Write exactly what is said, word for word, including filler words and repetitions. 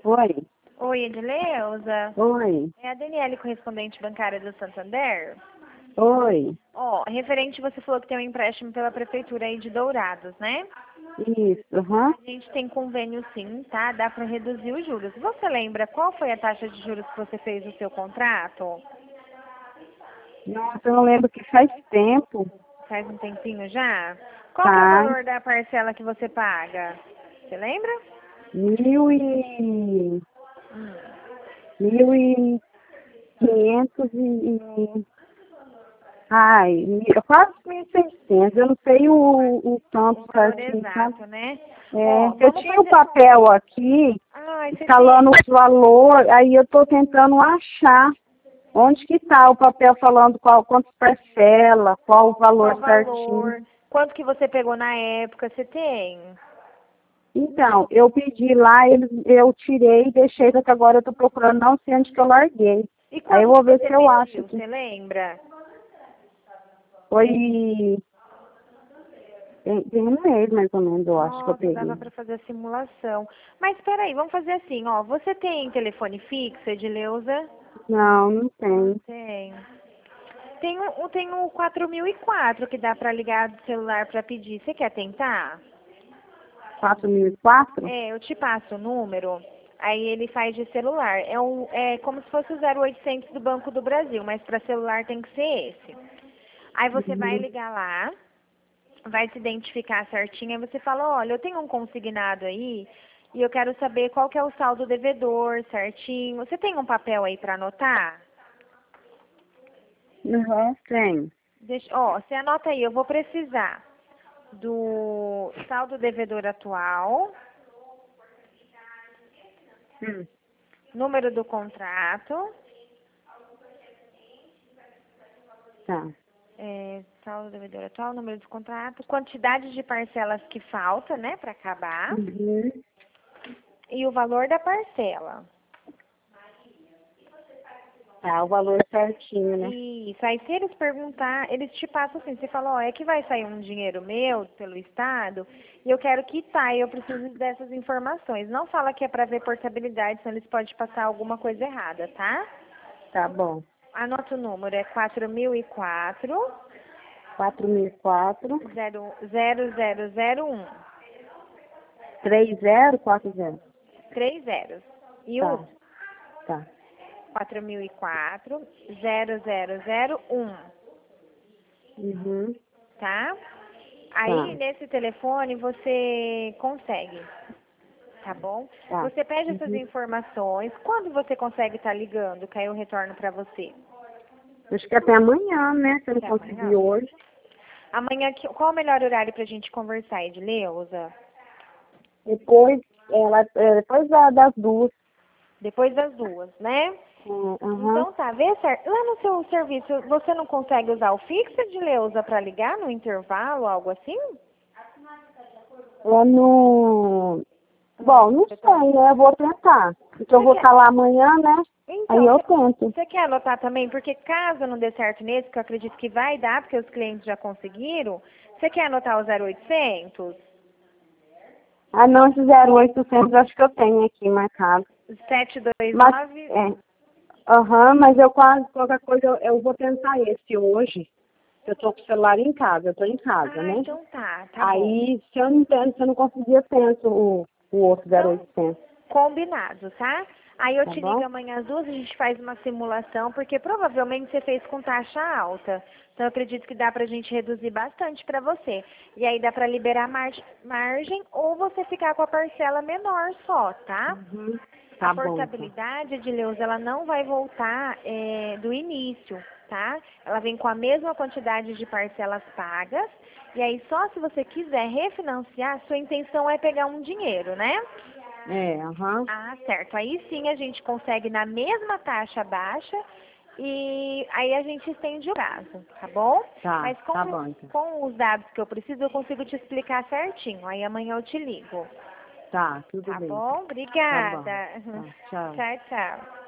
Oi, Oi, Edileuza. oi, É a Daniele, correspondente bancária do Santander. oi, Ó, referente, você falou que tem um empréstimo pela prefeitura aí de Dourados, né? isso, aham. A gente tem convênio sim, tá? Dá para reduzir os juros. Você lembra qual foi a taxa de juros que você fez no seu contrato? Nossa, eu não lembro que faz tempo, Faz um tempinho já? Qual que é o tá? valor da parcela que você paga? Você lembra? Mil e... Hum. Mil e quinhentos e... Ai, mil- quase mil e seiscentos, eu não sei o, o tanto O valor certinho, sabe? exato, né? É, Ó, eu vamos tinha o fazer... papel aqui, Ai, você tem... escalando os valores, aí eu tô tentando achar onde que tá o papel falando qual, quantas parcela, qual o valor Qual certinho. valor? Quanto que você pegou na época? Você tem? Então, eu pedi lá, eles, eu tirei e deixei, só que agora eu tô procurando, não sei onde que eu larguei. E Aí eu quanto vou que ver você se eu acho pediu? aqui. Você lembra? Foi, tem, tem um mês mais ou menos, eu acho que eu Nossa, dava peguei. para fazer a simulação. Mas peraí, vamos fazer assim, ó. Você tem telefone fixo, Edileuza? Não, não Não tem. tem. Tem o, tem o quatro mil e quatro que dá para ligar do celular para pedir. Você quer tentar? quatro mil e quatro? É, eu te passo o número. Aí ele faz de celular. É, um, é como se fosse o zero oitocentos do Banco do Brasil, mas para celular tem que ser esse. Aí você vai Uhum. ligar lá, vai se identificar certinho, aí você fala, olha, eu tenho um consignado aí e eu quero saber qual que é o saldo devedor certinho. Você tem um papel aí para anotar? Uhum, tem. Deixa, ó, você anota aí, eu vou precisar do saldo devedor atual, Hum. número do contrato, Tá. é, saldo devedor atual, número do contrato, quantidade de parcelas que falta, né, para acabar, Uhum. e o valor da parcela. Tá, o valor certinho, né? Isso, aí se eles perguntar, eles te passam assim, você fala, ó, é que vai sair um dinheiro meu pelo Estado e eu quero quitar e eu preciso dessas informações. Não fala que é para ver portabilidade, senão eles podem passar alguma coisa errada, tá? Tá bom. Anota o número, é quatro mil e quatro, quatro mil e quatro, zero zero zero um, três zero quatro zero. três zeros e um. Tá, tá. quatro mil e quatro, zero zero zero um, Uhum. tá? Aí Tá. nesse telefone você consegue. Tá bom? Tá. Você pede essas Uhum. informações. Quando você consegue estar ligando, que aí eu retorno para você? Acho que até amanhã, né? Se eu não Até conseguir amanhã? hoje. Amanhã, que- qual o melhor horário pra gente conversar, Edileuza? Depois, ela, é, depois da- das duas. Depois das duas, né? É, aham. Então tá, vê certo. Lá no seu serviço, você não consegue usar o fixo, Edileuza, para ligar no intervalo, algo assim? É no... Ah, Bom, não você tá- sei, né? Eu vou tentar. Porque eu Você vou quer... estar lá amanhã, né? Aí Então, eu você tento. você quer anotar também? Porque caso não dê certo nesse, que eu acredito que vai dar, porque os clientes já conseguiram, você quer anotar o zero oitocentos? Ah, não, esse zero oitocentos acho que eu tenho aqui marcado. sete dois Mas, nove. é, aham, mas eu quase, qualquer coisa, eu, eu vou tentar esse hoje. Eu tô com o celular em casa, eu tô em casa, Ah, né? então tá, tá bom. Aí, se eu não tento, se eu não conseguir, eu tento o, o outro zero Então, oitocentos, combinado, tá? Aí eu tá te ligo bom? amanhã às duas, a gente faz uma simulação, porque provavelmente você fez com taxa alta. Então eu acredito que dá pra gente reduzir bastante pra você. E aí dá pra liberar margem, margem ou você ficar com a parcela menor só, tá? Uhum. A Tá bom, então. portabilidade de Leus, ela não vai voltar é, do início, tá? Ela vem com a mesma quantidade de parcelas pagas. E aí, só se você quiser refinanciar, sua intenção é pegar um dinheiro, né? É, aham. Ah, certo. Aí sim a gente consegue na mesma taxa baixa e aí a gente estende o prazo, tá bom? Tá, Mas com, tá bom, então. com os dados que eu preciso, eu consigo te explicar certinho. Aí amanhã eu te ligo. Tá, tudo Tá bem, então. bom? Tá bom. Obrigada. Tá, tchau. Tchau, tchau.